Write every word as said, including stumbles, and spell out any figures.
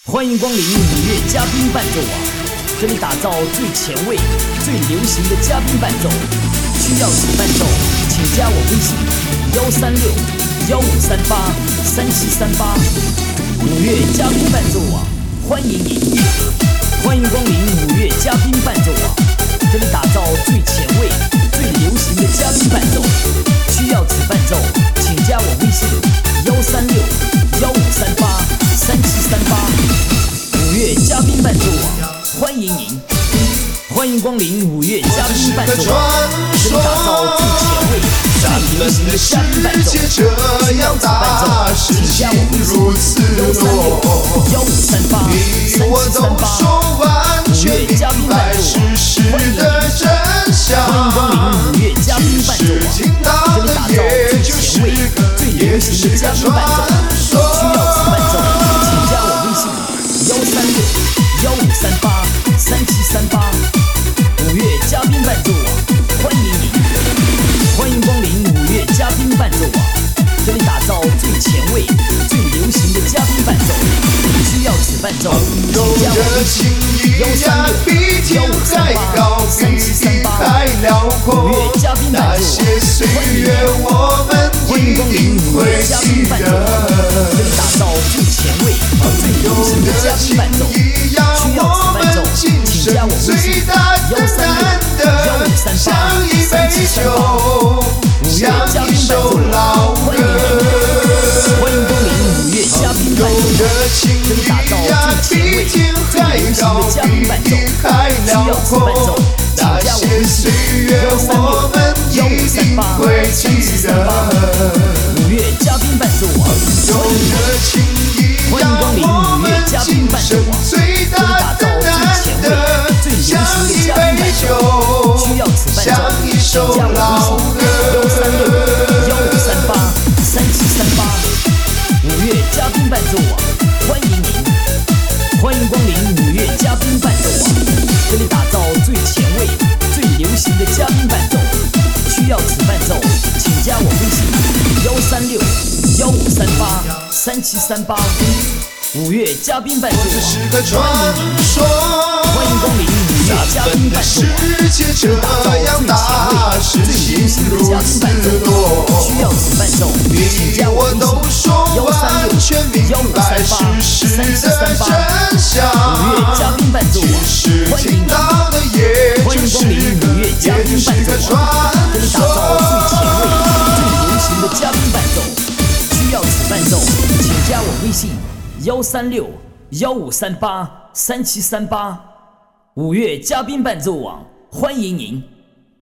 欢迎光临五月嘉宾伴奏网，这里打造最前卫、最流行的嘉宾伴奏。需要此伴奏，请加我微信：幺三六幺五三八三七三八。五月嘉宾伴奏网，欢迎您！欢迎光临五月嘉宾伴奏网，这里打造最前卫、最流行的嘉宾伴奏。需要此伴奏，请加我微信：幺三六幺五三八三七三八。五月嘉宾伴奏网，欢迎您！欢迎光临五月嘉宾伴奏网，这里打造最前卫、最流行的嘉宾伴奏。需要此伴奏，请加我微信：幺三六幺五三八三七三八。五月嘉宾伴奏网，欢迎您！欢迎光临五月嘉宾伴奏网，这里打造最前卫、最流行的嘉宾伴奏。需要此伴奏，请加我微信：幺三六幺五三八三七三八。五月嘉宾伴奏网，欢迎您！欢迎光临五月嘉宾伴奏网，这里打造最前卫、最流行的嘉宾伴奏。需要此伴奏，请加我微信：幺三六幺五三八三七三八。五月嘉宾伴奏网，欢迎您！欢迎光临五月嘉宾伴奏网，这里打造最前卫、最流行的嘉宾伴奏。需要此伴奏，请加我微信：幺三六幺五三八三七三八。五月嘉宾伴奏网，欢迎您！欢迎光临五月嘉宾伴奏网，这里打造最前卫、最流行的嘉宾伴奏。需要此伴奏，请加我微信：幺三六幺五三八三七三八。五月嘉宾伴奏网，欢迎您！欢迎光临五月嘉宾伴奏网，这里打造最前卫、最流行的嘉宾伴奏。需要此伴奏，请加我微信：幺三六幺五三八三七三八。五月嘉宾伴奏网，欢迎您！欢迎光临五月嘉宾伴奏网，这里打造最前卫、最流行的嘉宾伴奏。需要此伴奏，请加我微信：幺三六幺五三八三七三八。五月嘉宾伴奏网，欢迎您！欢迎光临五月嘉宾伴奏网，这里打造最前卫、最流行的嘉宾伴奏。需要此伴奏，请加我微信：幺三六幺五三八三七三八。五月嘉宾伴奏网，欢迎您！欢迎光临五月嘉宾伴奏网，这里打造最前卫、最流行的嘉宾伴奏。需要此伴奏，请加我微信：幺三六幺五三八三七三八。五月嘉宾伴奏网，欢迎您！